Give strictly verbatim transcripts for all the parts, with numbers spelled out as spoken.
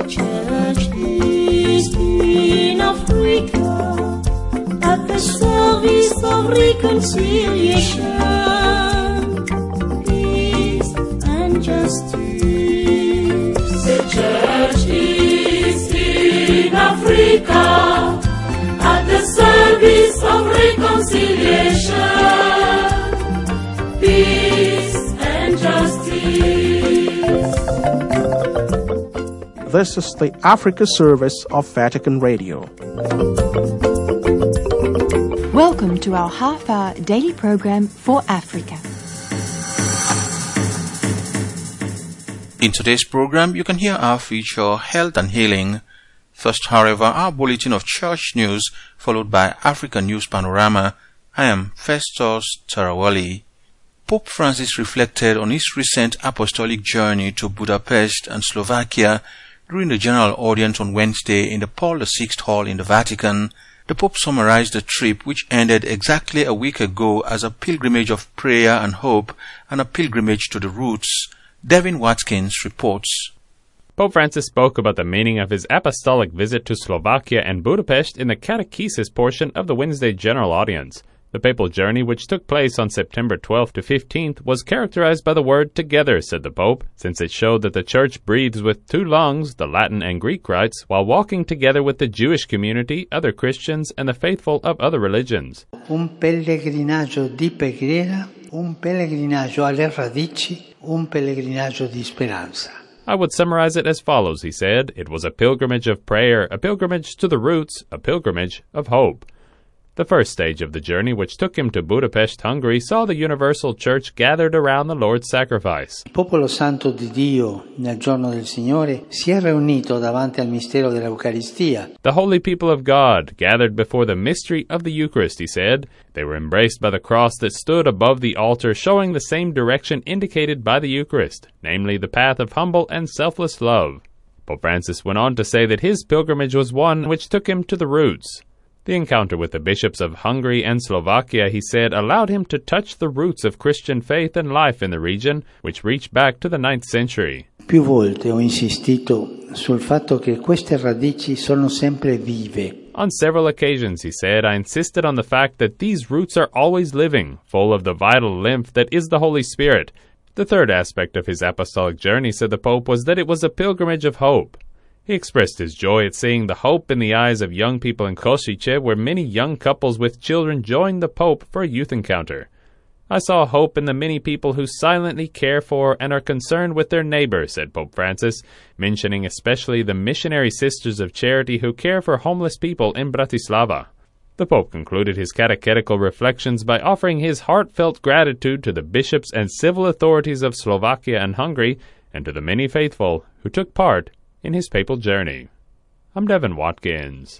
church is in Africa at the service of reconciliation, peace and justice. The church is in Africa at the service of reconciliation, peace and justice. This is the Africa service of Vatican Radio. Welcome to our half-hour daily program for Africa. In today's program, you can hear our feature, Health and Healing. First, however, our bulletin of church news, followed by Africa News Panorama. I am Festus Tarawali. Pope Francis reflected on his recent apostolic journey to Budapest and Slovakia during the general audience on Wednesday in the Paul the Sixth Hall in the Vatican. The Pope summarized the trip, which ended exactly a week ago, as a pilgrimage of prayer and hope and a pilgrimage to the roots. Devin Watkins reports. Pope Francis spoke about the meaning of his apostolic visit to Slovakia and Budapest in the catechesis portion of the Wednesday general audience. The papal journey, which took place on September twelfth to fifteenth, was characterized by the word together, said the Pope, since it showed that the Church breathes with two lungs, the Latin and Greek rites, while walking together with the Jewish community, other Christians, and the faithful of other religions. Un pellegrinaggio di preghiera, un pellegrinaggio alle radici, un pellegrinaggio di speranza. I would summarize it as follows, he said. It was a pilgrimage of prayer, a pilgrimage to the roots, a pilgrimage of hope. The first stage of the journey, which took him to Budapest, Hungary, saw the Universal Church gathered around the Lord's sacrifice. Il popolo santo di Dio, nel giorno del Signore, si è riunito davanti al mistero dell'Eucaristia. The holy people of God gathered before the mystery of the Eucharist, he said. They were embraced by the cross that stood above the altar, showing the same direction indicated by the Eucharist, namely the path of humble and selfless love. Pope Francis went on to say that his pilgrimage was one which took him to the roots. The encounter with the bishops of Hungary and Slovakia, he said, allowed him to touch the roots of Christian faith and life in the region, which reached back to the ninth century. Più volte ho insistito sul fatto che queste radici sono sempre vive. On several occasions, he said, I insisted on the fact that these roots are always living, full of the vital lymph that is the Holy Spirit. The third aspect of his apostolic journey, said the Pope, was that it was a pilgrimage of hope. He expressed his joy at seeing the hope in the eyes of young people in Košice, where many young couples with children joined the Pope for a youth encounter. I saw hope in the many people who silently care for and are concerned with their neighbor, said Pope Francis, mentioning especially the missionary sisters of charity who care for homeless people in Bratislava. The Pope concluded his catechetical reflections by offering his heartfelt gratitude to the bishops and civil authorities of Slovakia and Hungary, and to the many faithful who took part in his papal journey. I'm Devin Watkins.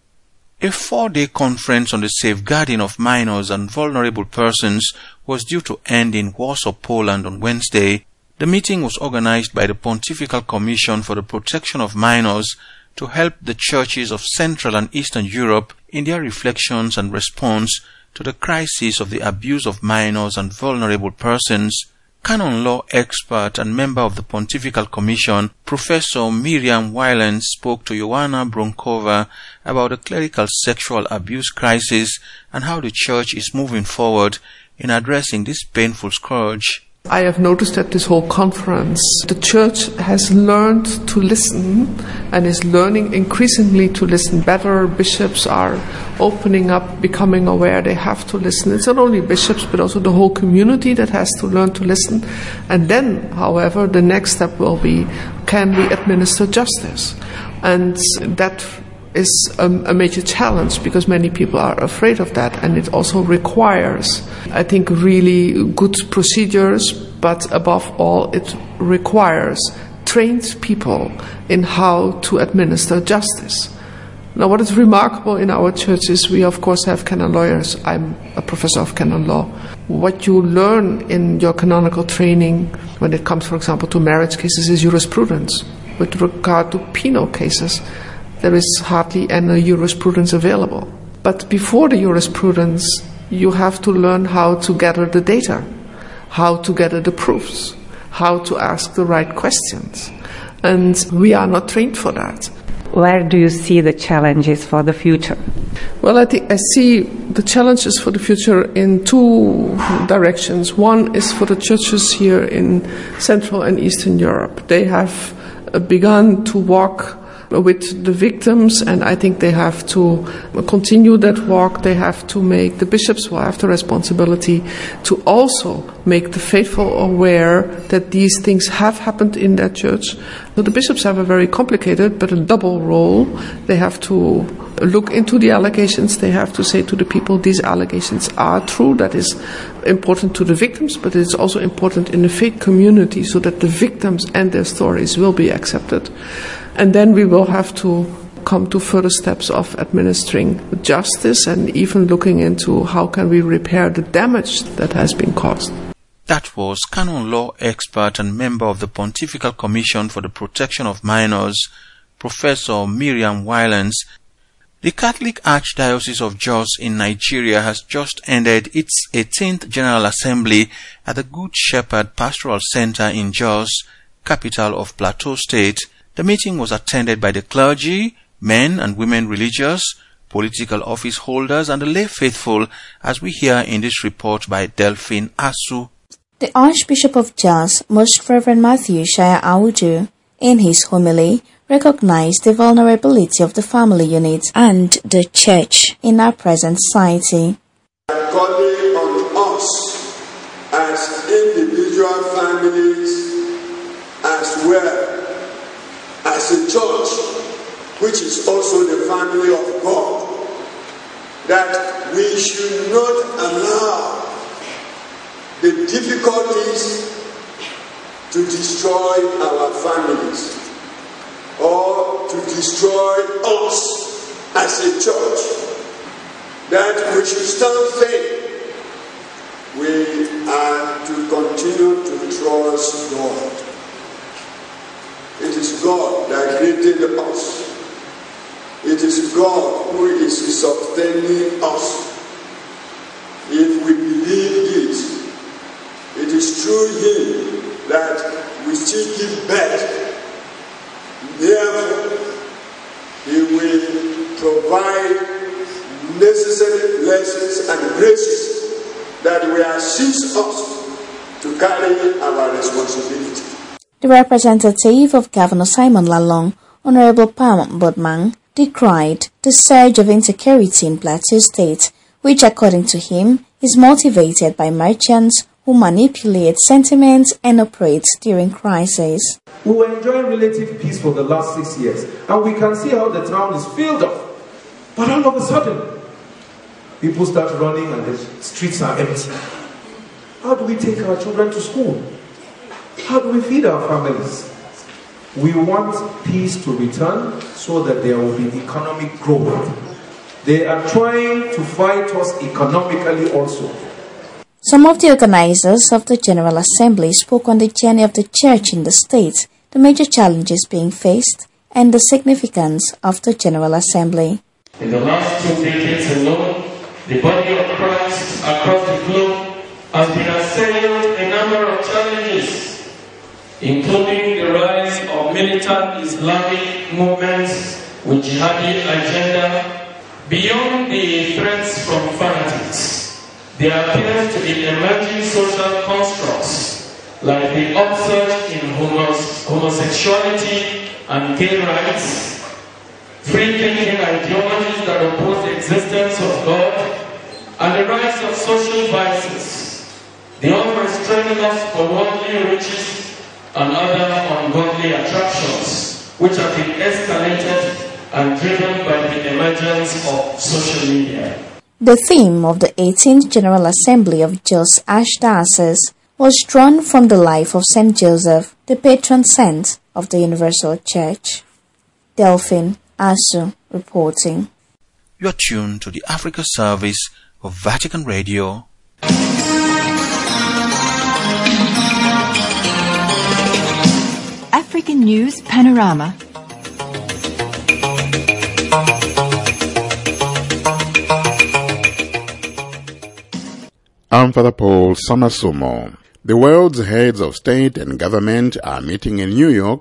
A four-day conference on the safeguarding of minors and vulnerable persons was due to end in Warsaw, Poland on Wednesday. The meeting was organized by the Pontifical Commission for the Protection of Minors to help the churches of Central and Eastern Europe in their reflections and response to the crisis of the abuse of minors and vulnerable persons. Canon law expert and member of the Pontifical Commission, Professor Miriam Weiland, spoke to Joanna Bronkova about the clerical sexual abuse crisis and how the Church is moving forward in addressing this painful scourge. I have noticed at this whole conference, the Church has learned to listen and is learning increasingly to listen better. Bishops are opening up, becoming aware they have to listen. It's not only bishops, but also the whole community that has to learn to listen. And then, however, the next step will be, can we administer justice? And that is a, a major challenge because many people are afraid of that, and it also requires, I think, really good procedures, but above all it requires trained people in how to administer justice. Now, what is remarkable in our church is we of course have canon lawyers. I'm a professor of canon law. What you learn in your canonical training when it comes, for example, to marriage cases is jurisprudence. With regard to penal cases, there is hardly any jurisprudence available. But before the jurisprudence, you have to learn how to gather the data, how to gather the proofs, how to ask the right questions. and we are not trained for that. Where do you see the challenges for the future? Well, I think I see the challenges for the future in two directions. One is for the churches here in Central and Eastern Europe. They have begun to walk with the victims, and I think they have to continue that walk. They have to make the bishops who have the responsibility to also make the faithful aware that these things have happened in that church. So the bishops have a very complicated but a double role. They have to look into the allegations. They have to say to the people, these allegations are true. That is important to the victims, but it's also important in the faith community so that the victims and their stories will be accepted. And then we will have to come to further steps of administering justice and even looking into how can we repair the damage that has been caused. That was canon law expert and member of the Pontifical Commission for the Protection of Minors, Professor Miriam Wylens. The Catholic Archdiocese of Jos in Nigeria has just ended its eighteenth General Assembly at the Good Shepherd Pastoral Center in Jos, capital of Plateau State. The meeting was attended by the clergy, men and women religious, political office holders and the lay faithful, as we hear in this report by Delphine Asu. The Archbishop of Jos, Most Reverend Matthew Shaya Audu, in his homily, recognized the vulnerability of the family unit and the church in our present society. Calling on us as individual families as well as a church, which is also the family of God, that we should not allow the difficulties to destroy our families or to destroy us as a church, that we should stand firm. We are to continue to trust God. It is God that created us. It is God who is sustaining us. If we believe this, it is through Him that we still give birth. Therefore, He will provide necessary blessings and graces that will assist us to carry our responsibility. The representative of Governor Simon Lalong, Honorable Pam Bodman, decried the surge of insecurity in Plateau State, which according to him is motivated by merchants who manipulate sentiments and operate during crisis. We were enjoying relative peace for the last six years, and we can see how the town is filled up. But all of a sudden, people start running and the streets are empty. How do we take our children to school? How do we feed our families? We want peace to return so that there will be economic growth. They are trying to fight us economically also. Some of the organizers of the General Assembly spoke on the journey of the Church in the state, the major challenges being faced, and the significance of the General Assembly. In the last two decades alone, the body of Christ across the globe has been assailed a number of challenges, including the rise of militant Islamic movements with jihadi agenda. Beyond the threats from fanatics, there appears to be emerging social constructs like the upsurge in homos- homosexuality and gay rights, free-thinking ideologies that oppose the existence of God, and the rise of social vices, the unrestrained lust for worldly riches and other ungodly attractions, which have been escalated and driven by the emergence of social media. The theme of the eighteenth General Assembly of Jos Archdiocese was drawn from the life of Saint Joseph, the patron saint of the Universal Church. Delphine Asu reporting. You are tuned to the Africa service of Vatican Radio. African News Panorama. I'm Father Paul Samasumo. The world's heads of state and government are meeting in New York for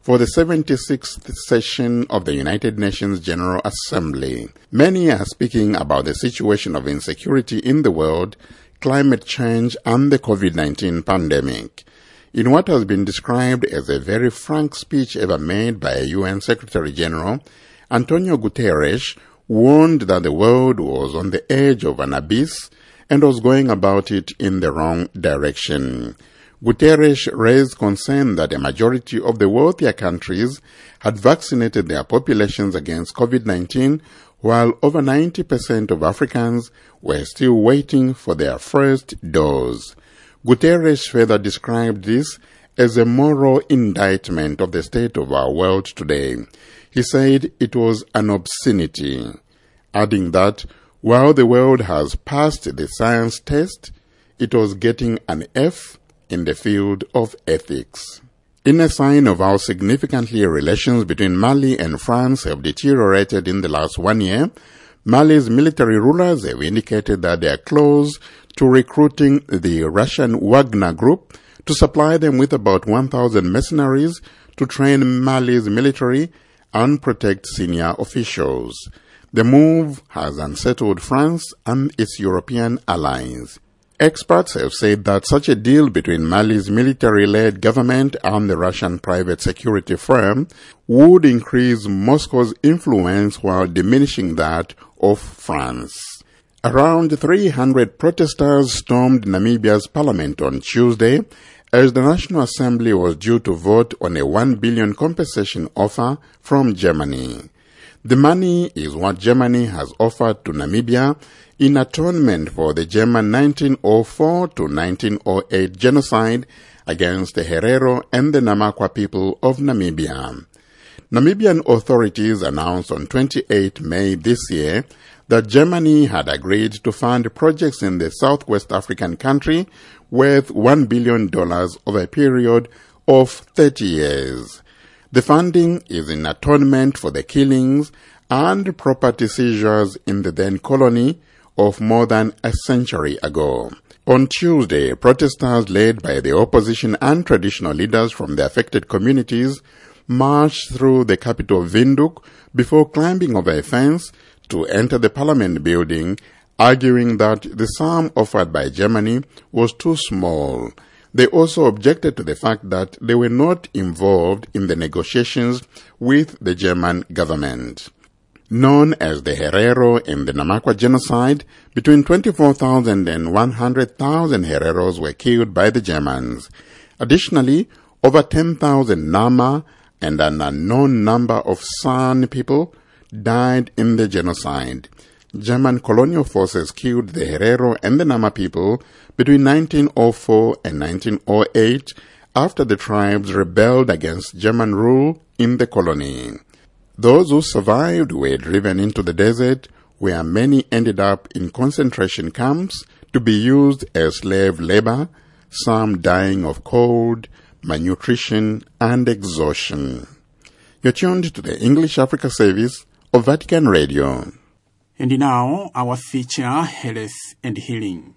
for the seventy-sixth session of the United Nations General Assembly. Many are speaking about the situation of insecurity in the world, climate change, and the COVID nineteen pandemic. In what has been described as a very frank speech ever made by a U N Secretary General, Antonio Guterres warned that the world was on the edge of an abyss and was going about it in the wrong direction. Guterres raised concern that a majority of the wealthier countries had vaccinated their populations against COVID nineteen, while over ninety percent of Africans were still waiting for their first dose. Guterres further described this as a moral indictment of the state of our world today. He said it was an obscenity, adding that while the world has passed the science test, it was getting an F in the field of ethics. In a sign of how significantly relations between Mali and France have deteriorated in the last one year, Mali's military rulers have indicated that they are close to recruiting the Russian Wagner Group to supply them with about one thousand mercenaries to train Mali's military and protect senior officials. The move has unsettled France and its European allies. Experts have said that such a deal between Mali's military-led government and the Russian private security firm would increase Moscow's influence while diminishing that of France. Around three hundred protesters stormed Namibia's parliament on Tuesday as the National Assembly was due to vote on a one billion compensation offer from Germany. The money is what Germany has offered to Namibia in atonement for the German nineteen oh four to nineteen oh eight genocide against the Herero and the Namakwa people of Namibia. Namibian authorities announced on the twenty-eighth of May this year that Germany had agreed to fund projects in the southwest African country worth one billion dollars over a period of thirty years. The funding is in atonement for the killings and property seizures in the then colony of more than a century ago. On Tuesday, protesters led by the opposition and traditional leaders from the affected communities marched through the capital Windhoek before climbing over a fence to enter the parliament building, arguing that the sum offered by Germany was too small. They also objected to the fact that they were not involved in the negotiations with the German government. Known as the Herero and the Namakwa genocide, between twenty-four thousand and one hundred thousand Hereros were killed by the Germans. Additionally, over ten thousand Nama and an unknown number of San people died in the genocide. German colonial forces killed the Herero and the Nama people between nineteen oh four and nineteen oh eight after the tribes rebelled against German rule in the colony. Those who survived were driven into the desert, where many ended up in concentration camps to be used as slave labor, some dying of cold, malnutrition, and exhaustion. You're tuned to the English Africa service of Vatican Radio. And now, our feature, Health and Healing.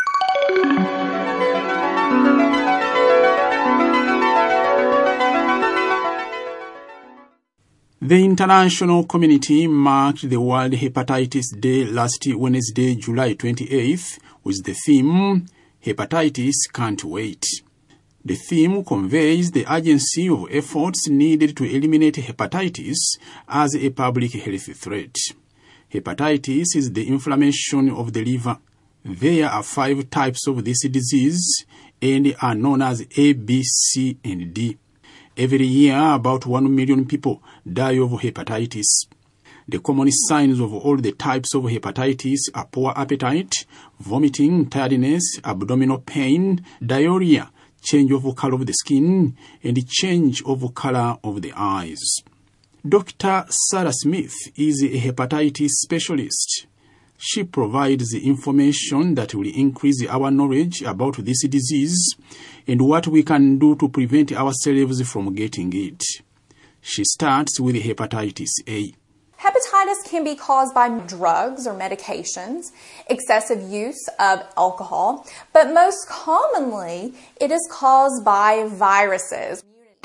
The international community marked the World Hepatitis Day last Wednesday, July twenty-eighth, with the theme, Hepatitis Can't Wait. The theme conveys the urgency of efforts needed to eliminate hepatitis as a public health threat. Hepatitis is the inflammation of the liver. There are five types of this disease and are known as A, B, C, and D. Every year, about one million people die of hepatitis. The common signs of all the types of hepatitis are poor appetite, vomiting, tiredness, abdominal pain, diarrhea, change of color of the skin, and change of color of the eyes. Doctor Sarah Smith is a hepatitis specialist. She provides the information that will increase our knowledge about this disease and what we can do to prevent ourselves from getting it. She starts with hepatitis A. Hepatitis can be caused by drugs or medications, excessive use of alcohol, but most commonly it is caused by viruses.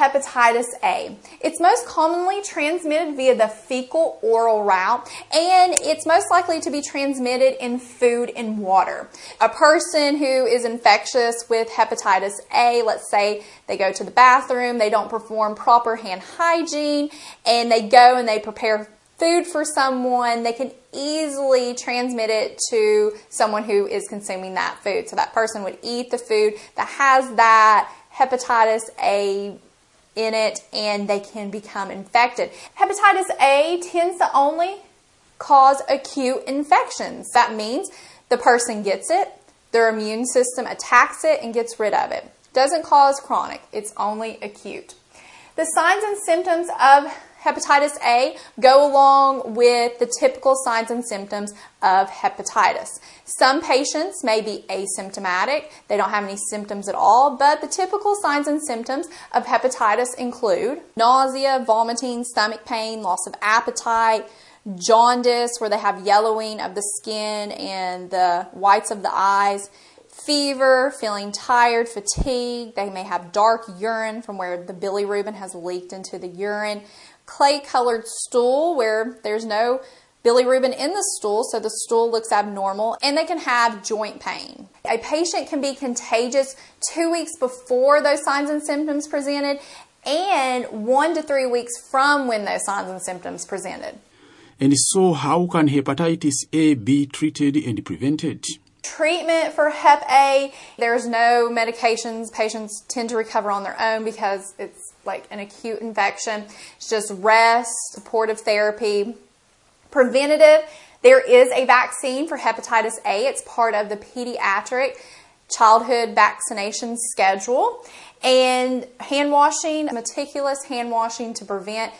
Hepatitis A. It's most commonly transmitted via the fecal-oral route, and it's most likely to be transmitted in food and water. A person who is infectious with hepatitis A, let's say they go to the bathroom, they don't perform proper hand hygiene, and they go and they prepare food for someone, they can easily transmit it to someone who is consuming that food. So that person would eat the food that has that hepatitis A in it, and they can become infected. Hepatitis A tends to only cause acute infections. That means the person gets it, their immune system attacks it and gets rid of it. Doesn't cause chronic, it's only acute. The signs and symptoms of hepatitis A go along with the typical signs and symptoms of hepatitis. Some patients may be asymptomatic. They don't have any symptoms at all, but the typical signs and symptoms of hepatitis include nausea, vomiting, stomach pain, loss of appetite, jaundice, where they have yellowing of the skin and the whites of the eyes, fever, feeling tired, fatigue. They may have dark urine from where the bilirubin has leaked into the urine, clay-colored stool where there's no bilirubin in the stool, so the stool looks abnormal, and they can have joint pain. A patient can be contagious two weeks before those signs and symptoms presented and one to three weeks from when those signs and symptoms presented. And so how can hepatitis A be treated and prevented? Treatment for Hep A, there's no medications. Patients tend to recover on their own because it's like an acute infection. It's just rest, supportive therapy. Preventative, there is a vaccine for hepatitis A. It's part of the pediatric childhood vaccination schedule. And hand washing, meticulous hand washing to prevent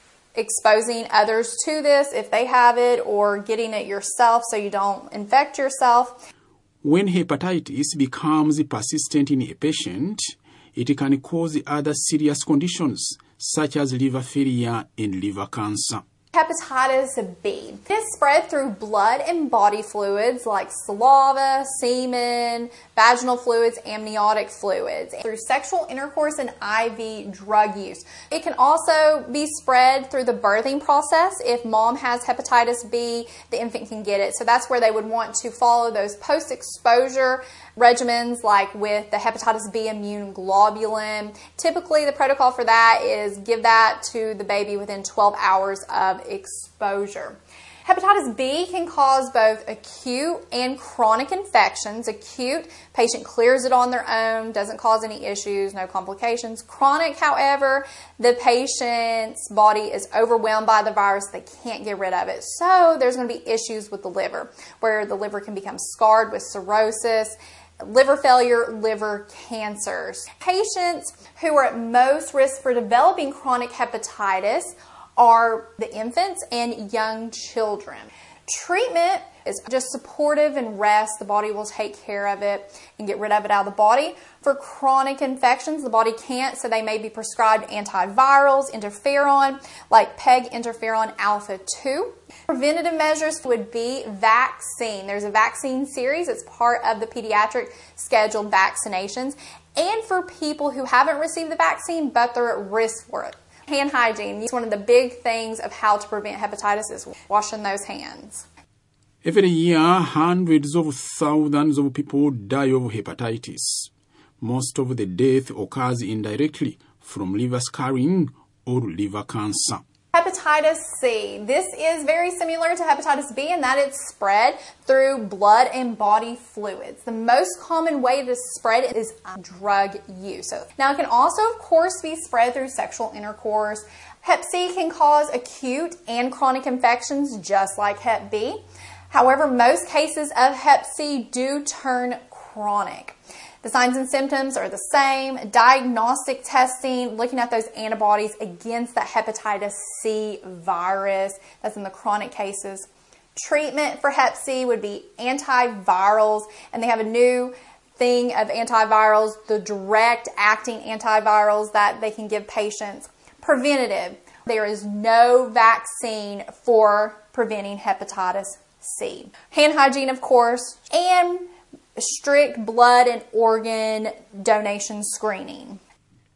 exposing others to this if they have it, or getting it yourself so you don't infect yourself. When hepatitis becomes persistent in a patient, it can cause other serious conditions such as liver failure and liver cancer. Hepatitis B. It is spread through blood and body fluids like saliva, semen, vaginal fluids, amniotic fluids, through sexual intercourse and I V drug use. It can also be spread through the birthing process. If mom has hepatitis B, the infant can get it. So that's where they would want to follow those post-exposure regimens like with the hepatitis B immune globulin. Typically the protocol for that is give that to the baby within twelve hours of exposure. Hepatitis B can cause both acute and chronic infections. Acute, patient clears it on their own, doesn't cause any issues, no complications. Chronic, however, the patient's body is overwhelmed by the virus, they can't get rid of it. So there's going to be issues with the liver, where the liver can become scarred with cirrhosis, liver failure, liver cancers. Patients who are at most risk for developing chronic hepatitis are the infants and young children. Treatment is just supportive and rest. The body will take care of it and get rid of it out of the body. For chronic infections, the body can't, so they may be prescribed antivirals, interferon, like PEG interferon alpha two. Preventative measures would be vaccine. There's a vaccine series. It's part of the pediatric scheduled vaccinations. And for people who haven't received the vaccine, but they're at risk for it. Hand hygiene is one of the big things of how to prevent hepatitis is washing those hands. Every year, hundreds of thousands of people die of hepatitis. Most of the death occurs indirectly from liver scarring or liver cancer. Hepatitis C. This is very similar to hepatitis B in that it's spread through blood and body fluids. The most common way to spread is drug use. Now it can also, of course, be spread through sexual intercourse. Hep C can cause acute and chronic infections just like Hep B. However, most cases of Hep C do turn chronic. The signs and symptoms are the same. Diagnostic testing, looking at those antibodies against that hepatitis C virus. That's in the chronic cases. Treatment for Hep C would be antivirals, and they have a new thing of antivirals, the direct acting antivirals that they can give patients. Preventative, there is no vaccine for preventing hepatitis C. Hand hygiene, of course, and strict blood and organ donation screening.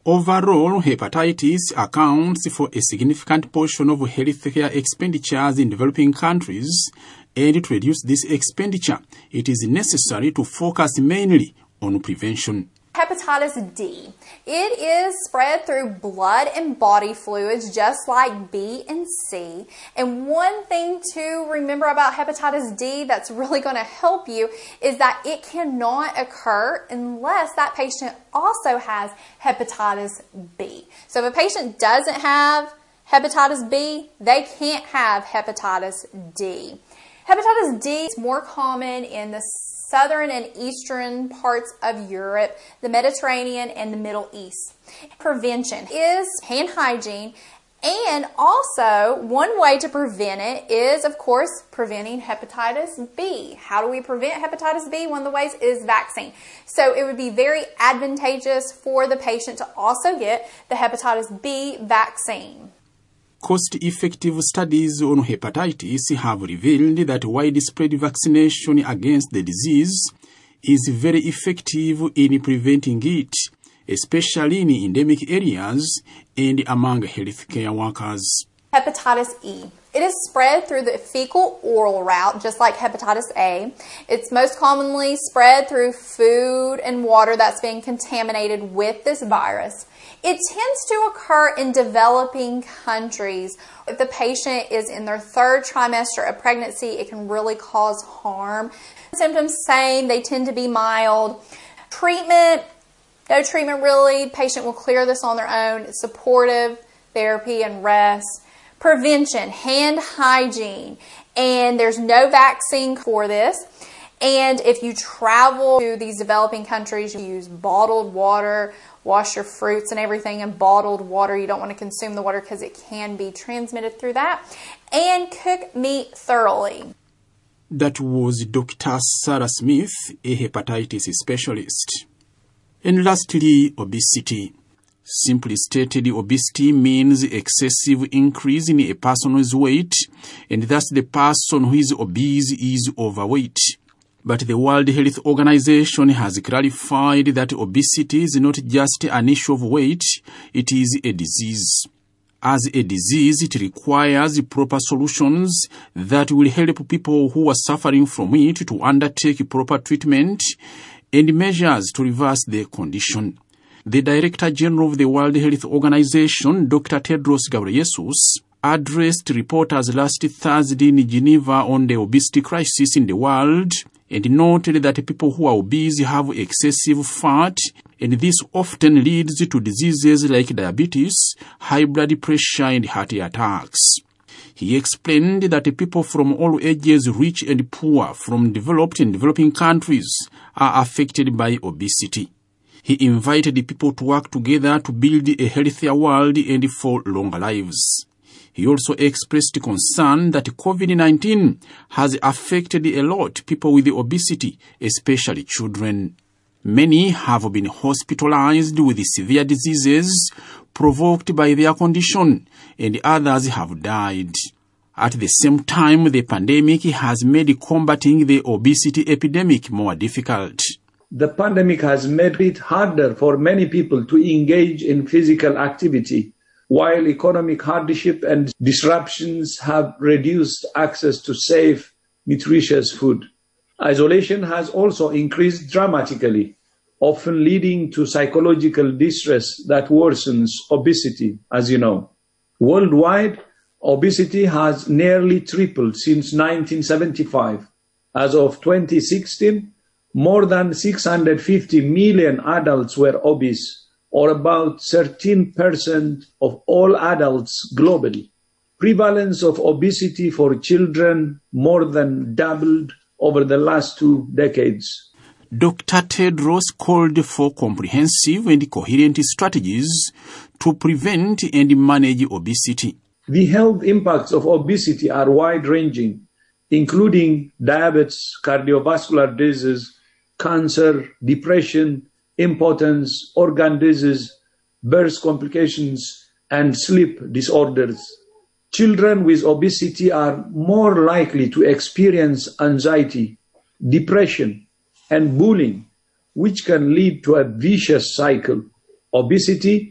Overall, hepatitis accounts for a significant portion of healthcare expenditures in developing countries, and to reduce this expenditure, it is necessary to focus mainly on prevention. Hepatitis D. It is spread through blood and body fluids just like B and C. And one thing to remember about hepatitis D that's really going to help you is that it cannot occur unless that patient also has hepatitis B. So if a patient doesn't have hepatitis B, they can't have hepatitis D. Hepatitis D is more common in the southern and eastern parts of Europe, the Mediterranean, and the Middle East. Prevention is hand hygiene, and also one way to prevent it is, of course, preventing hepatitis B. How do we prevent hepatitis B? One of the ways is vaccine. So it would be very advantageous for the patient to also get the hepatitis B vaccine. Cost-effective studies on hepatitis have revealed that widespread vaccination against the disease is very effective in preventing it, especially in endemic areas and among healthcare workers. Hepatitis E. It is spread through the fecal-oral route, just like hepatitis A. It's most commonly spread through food and water that's been contaminated with this virus. It tends to occur in developing countries. If the patient is in their third trimester of pregnancy, it can really cause harm. Symptoms same, they tend to be mild. Treatment, no treatment really. The patient will clear this on their own. Supportive therapy and rest. Prevention, hand hygiene, and there's no vaccine for this. And if you travel to these developing countries, you use bottled water, wash your fruits and everything in bottled water. You don't want to consume the water because it can be transmitted through that. And cook meat thoroughly. That was Doctor Sarah Smith, a hepatitis specialist. And lastly, obesity. Simply stated, obesity means excessive increase in a person's weight, and thus the person who is obese is overweight. But the World Health Organization has clarified that obesity is not just an issue of weight, it is a disease. As a disease, it requires proper solutions that will help people who are suffering from it to undertake proper treatment and measures to reverse their condition. The Director General of the World Health Organization, Doctor Tedros Ghebreyesus, addressed reporters last Thursday in Geneva on the obesity crisis in the world and noted that people who are obese have excessive fat, and this often leads to diseases like diabetes, high blood pressure, and heart attacks. He explained that people from all ages, rich and poor, from developed and developing countries, are affected by obesity. He invited people to work together to build a healthier world and for longer lives. He also expressed concern that COVID nineteen has affected a lot people with obesity, especially children. Many have been hospitalized with severe diseases provoked by their condition, and others have died. At the same time, the pandemic has made combating the obesity epidemic more difficult. The pandemic has made it harder for many people to engage in physical activity, while economic hardship and disruptions have reduced access to safe, nutritious food. Isolation has also increased dramatically, often leading to psychological distress that worsens obesity, as you know. Worldwide, obesity has nearly tripled since nineteen seventy-five. As of twenty sixteen, more than six hundred fifty million adults were obese, or about thirteen percent of all adults globally. Prevalence of obesity for children more than doubled over the last two decades. Doctor Tedros called for comprehensive and coherent strategies to prevent and manage obesity. The health impacts of obesity are wide-ranging, including diabetes, cardiovascular disease, cancer, depression, impotence, organ disease, birth complications, and sleep disorders. Children with obesity are more likely to experience anxiety, depression, and bullying, which can lead to a vicious cycle. Obesity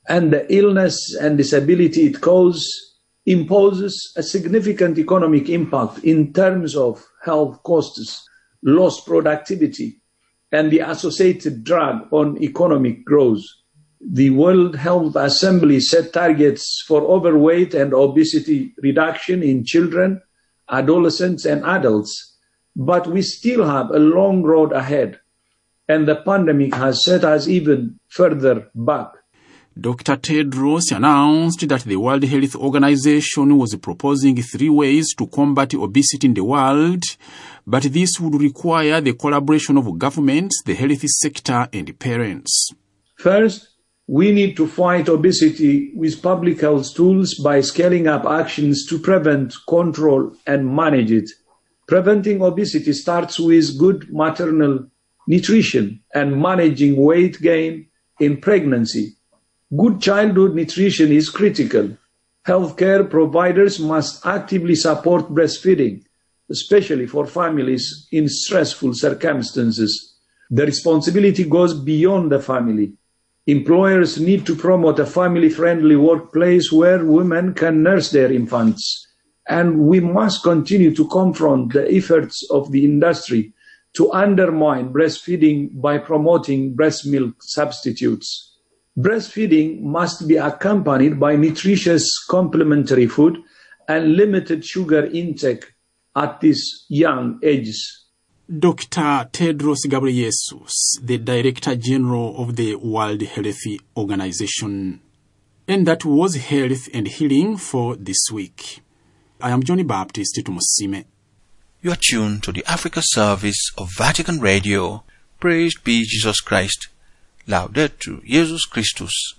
and the illness and disability it causes imposes a significant economic impact in terms of health costs, lost productivity, and the associated drag on economic growth. The World Health Assembly set targets for overweight and obesity reduction in children, adolescents, and adults, but we still have a long road ahead, and the pandemic has set us even further back. Doctor Tedros announced that the World Health Organization was proposing three ways to combat obesity in the world, but this would require the collaboration of governments, the health sector, and parents. First, we need to fight obesity with public health tools by scaling up actions to prevent, control, and manage it. Preventing obesity starts with good maternal nutrition and managing weight gain in pregnancy. Good childhood nutrition is critical. Healthcare providers must actively support breastfeeding, especially for families in stressful circumstances. The responsibility goes beyond the family. Employers need to promote a family-friendly workplace where women can nurse their infants. And we must continue to confront the efforts of the industry to undermine breastfeeding by promoting breast milk substitutes. Breastfeeding must be accompanied by nutritious complementary food and limited sugar intake at these young ages. Doctor Tedros Ghebreyesus, the Director General of the World Health Organization. And that was Health and Healing for this week. I am Johnny Baptist Tumusime. You are tuned to the Africa service of Vatican Radio. Praised be Jesus Christ. Laudetur Jesus Christus.